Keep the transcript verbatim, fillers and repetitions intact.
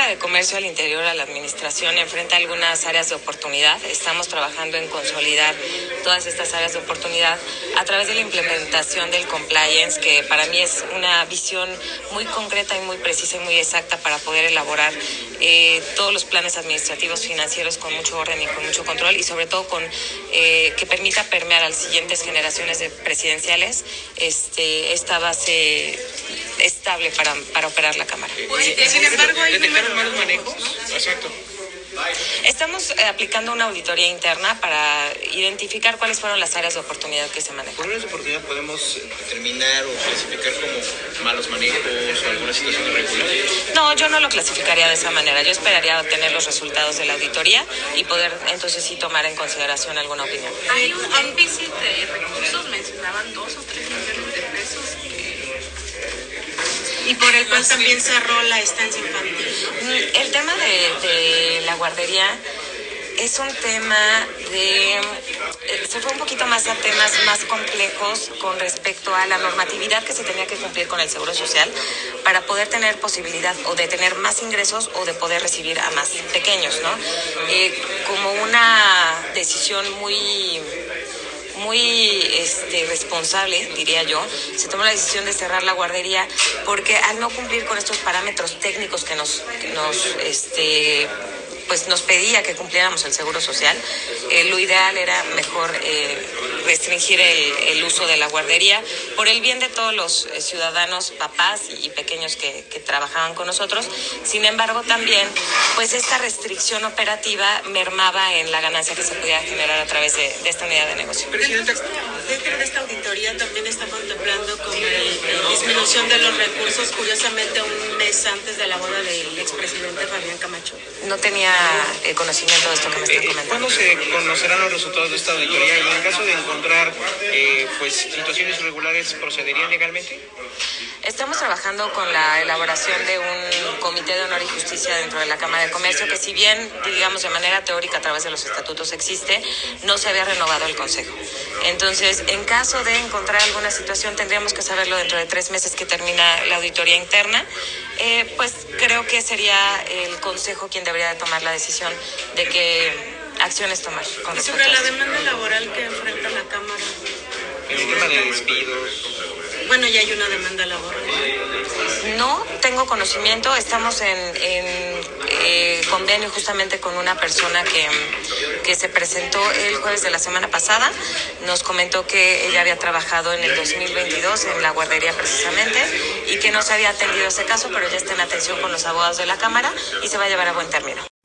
Cámara de Comercio al interior a la administración enfrenta algunas áreas de oportunidad. Estamos trabajando en consolidar todas estas áreas de oportunidad a través de la implementación del compliance, que para mí es una visión muy concreta y muy precisa y muy exacta para poder elaborar eh, todos los planes administrativos financieros con mucho orden y con mucho control, y sobre todo con eh, que permita permear a las siguientes generaciones de presidenciales este, esta base estable para, para operar la Cámara. Pues, sin embargo, hay ¿detectaron malos manejos? Exacto. Estamos eh, aplicando una auditoría interna para identificar cuáles fueron las áreas de oportunidad que se manejan. ¿Por áreas de oportunidad podemos determinar o clasificar como malos manejos o alguna situación irregular? No, yo no lo clasificaría de esa manera. Yo esperaría obtener los resultados de la auditoría y poder entonces sí tomar en consideración alguna opinión. Hay un déficit de recursos, mencionaban dos o tres millones de pesos. Y por el cual también cerró la estancia infantil. El tema de, de la guardería es un tema de... Se fue un poquito más a temas más complejos con respecto a la normatividad que se tenía que cumplir con el Seguro Social para poder tener posibilidad o de tener más ingresos o de poder recibir a más pequeños, ¿no? Eh, como una decisión muy... muy este, responsable, diría yo, se tomó la decisión de cerrar la guardería porque al no cumplir con estos parámetros técnicos que nos, que nos este, pues nos pedía que cumpliéramos el Seguro Social, eh, lo ideal era mejor eh, restringir el, el uso de la guardería por el bien de todos los eh, ciudadanos, papás y pequeños que, que trabajaban con nosotros. Sin embargo, también, pues esta restricción operativa mermaba en la ganancia que se podía generar a través de, de esta unidad de negocio. Presidenta, dentro de esta auditoría también está contemplando como la disminución de los recursos, curiosamente un mes antes de la boda del expresidente Fabián Camacho. No tenía eh, conocimiento de esto que me están comentando. ¿Cuándo se conocerán los resultados de esta auditoría? Y en caso de encontrar eh, pues situaciones irregulares, ¿procederían legalmente? Estamos trabajando con la elaboración de un comité de honor y justicia dentro de la Cámara de Comercio, que si bien, digamos, de manera teórica a través de los estatutos existe, no se había renovado el Consejo. Entonces, en caso de encontrar alguna situación, tendríamos que saberlo dentro de tres meses que termina la auditoría interna. Eh, pues creo que sería el Consejo quien debería de tomar la decisión de qué acciones tomar. Con y sobre la demanda laboral que enfrenta la Cámara. El tema de despidos. Bueno, ya hay una demanda laboral. No tengo conocimiento, estamos en, en eh, convenio justamente con una persona que, que se presentó el jueves de la semana pasada. Nos comentó que ella había trabajado en el dos mil veintidós en la guardería precisamente y que no se había atendido ese caso, pero ya está en atención con los abogados de la Cámara y se va a llevar a buen término.